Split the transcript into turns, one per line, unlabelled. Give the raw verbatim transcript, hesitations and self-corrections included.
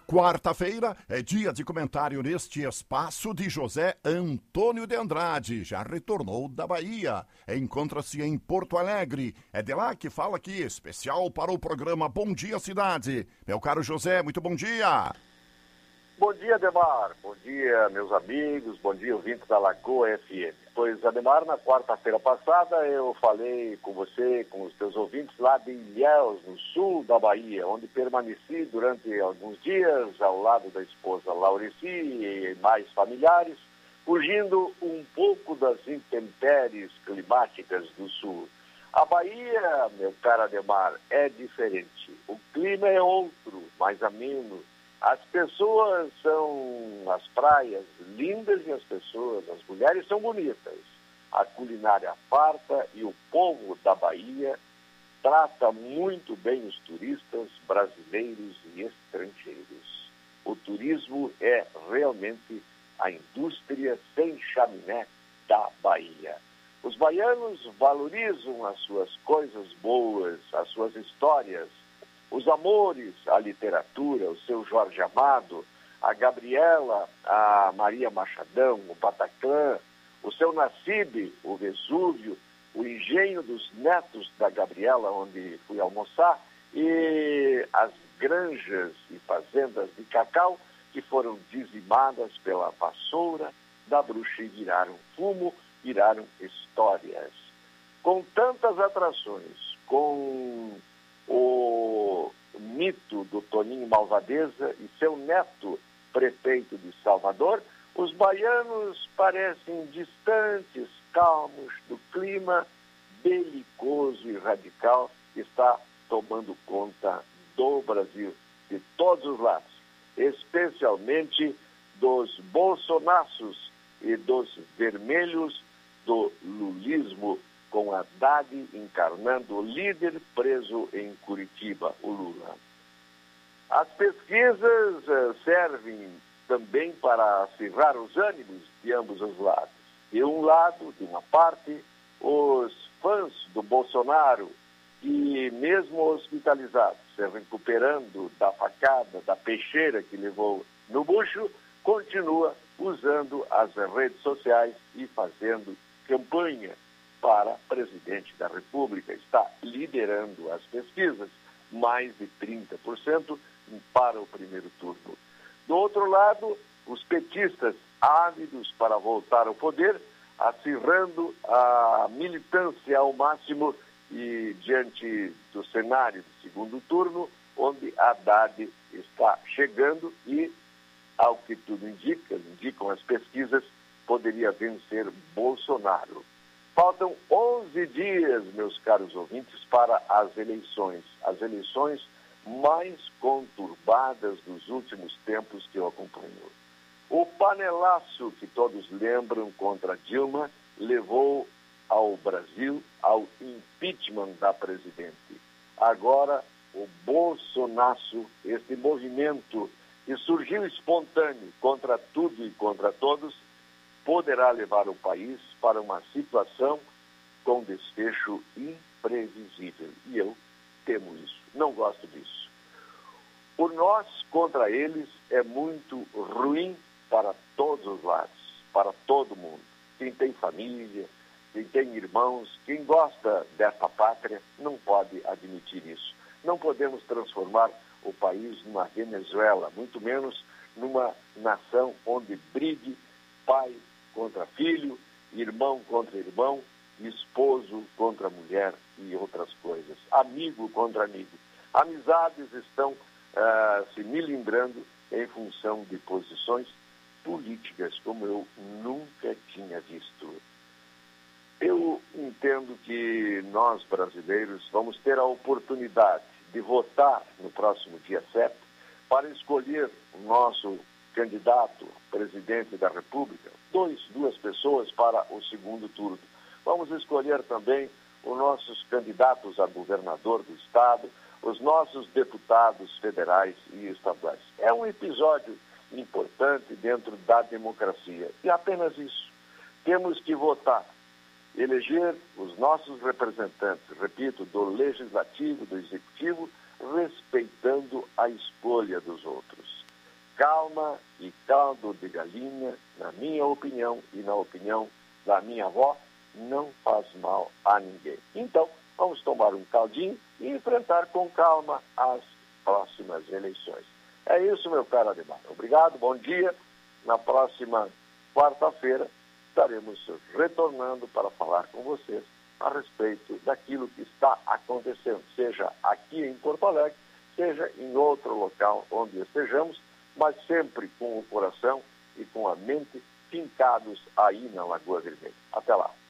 Quarta-feira é dia de comentário neste espaço de José Antônio de Andrade. Já retornou da Bahia. Encontra-se em Porto Alegre. É de lá que fala aqui, especial para o programa Bom Dia Cidade. Meu caro José, muito bom dia.
Bom dia, Ademar. Bom dia, meus amigos. Bom dia, ouvintes da Lagoa F M. Pois, Ademar, na quarta-feira passada eu falei com você, com os teus ouvintes lá de Ilhéus, no sul da Bahia, onde permaneci durante alguns dias ao lado da esposa Laurici e mais familiares, fugindo um pouco das intempéries climáticas do sul. A Bahia, meu caro Ademar, é diferente. O clima é outro, mais ameno. As pessoas são, as praias lindas e as pessoas, as mulheres são bonitas. A culinária farta e o povo da Bahia trata muito bem os turistas brasileiros e estrangeiros. O turismo é realmente a indústria sem chaminé da Bahia. Os baianos valorizam as suas coisas boas, as suas histórias, os amores, a literatura, o seu Jorge Amado, a Gabriela, a Maria Machadão, o Bataclan, o seu Nassib, o Vesúvio, o engenho dos netos da Gabriela, onde fui almoçar, e as granjas e fazendas de cacau que foram dizimadas pela vassoura da bruxa e viraram fumo, viraram histórias. Com tantas atrações, com o mito do Toninho Malvadeza e seu neto, prefeito de Salvador, os baianos parecem distantes, calmos do clima belicoso e radical que está tomando conta do Brasil, de todos os lados, especialmente dos bolsonaços e dos vermelhos do lulismo, com Haddad encarnando o líder preso em Curitiba, o Lula. As pesquisas uh, servem também para acirrar os ânimos de ambos os lados. De um lado, de uma parte, os fãs do Bolsonaro, que mesmo hospitalizados, se recuperando da facada, da peixeira que levou no bucho, continua usando as redes sociais e fazendo campanha para presidente da República. Está liderando as pesquisas, mais de trinta por cento para o primeiro turno. Do outro lado, os petistas ávidos para voltar ao poder, acirrando a militância ao máximo e diante do cenário do segundo turno, onde Haddad está chegando e, ao que tudo indica, indicam as pesquisas, poderia vencer Bolsonaro. Faltam onze dias, meus caros ouvintes, para as eleições. As eleições mais conturbadas dos últimos tempos que eu acompanho. O panelaço que todos lembram contra Dilma levou ao Brasil ao impeachment da presidente. Agora, o bolsonaço, este movimento que surgiu espontâneo contra tudo e contra todos, poderá levar o país para uma situação com desfecho imprevisível. E eu temo isso, não gosto disso. O nós contra eles é muito ruim para todos os lados, para todo mundo. Quem tem família, quem tem irmãos, quem gosta desta pátria, não pode admitir isso. Não podemos transformar o país numa Venezuela, muito menos numa nação onde brigue pai contra filho, irmão contra irmão, esposo contra mulher e outras coisas. Amigo contra amigo. Amizades estão uh, se milindrando em função de posições políticas, como eu nunca tinha visto. Eu entendo que nós, brasileiros, vamos ter a oportunidade de votar no próximo dia sete para escolher o nosso candidato presidente da República, dois, duas pessoas para o segundo turno. Vamos escolher também os nossos candidatos a governador do estado, os nossos deputados federais e estaduais. É um episódio importante dentro da democracia. E apenas isso. Temos que votar, eleger os nossos representantes, repito, do legislativo, do executivo, respeitando a escolha dos outros. calma e caldo de galinha, na minha opinião e na opinião da minha avó, não faz mal a ninguém. Então, vamos tomar um caldinho e enfrentar com calma as próximas eleições. É isso, meu caro Ademar. Obrigado, bom dia. Na próxima quarta-feira estaremos retornando para falar com vocês a respeito daquilo que está acontecendo, seja aqui em Porto Alegre, seja em outro local onde estejamos, mas sempre com o coração e com a mente fincados aí na Lagoa Vermelha. Até lá.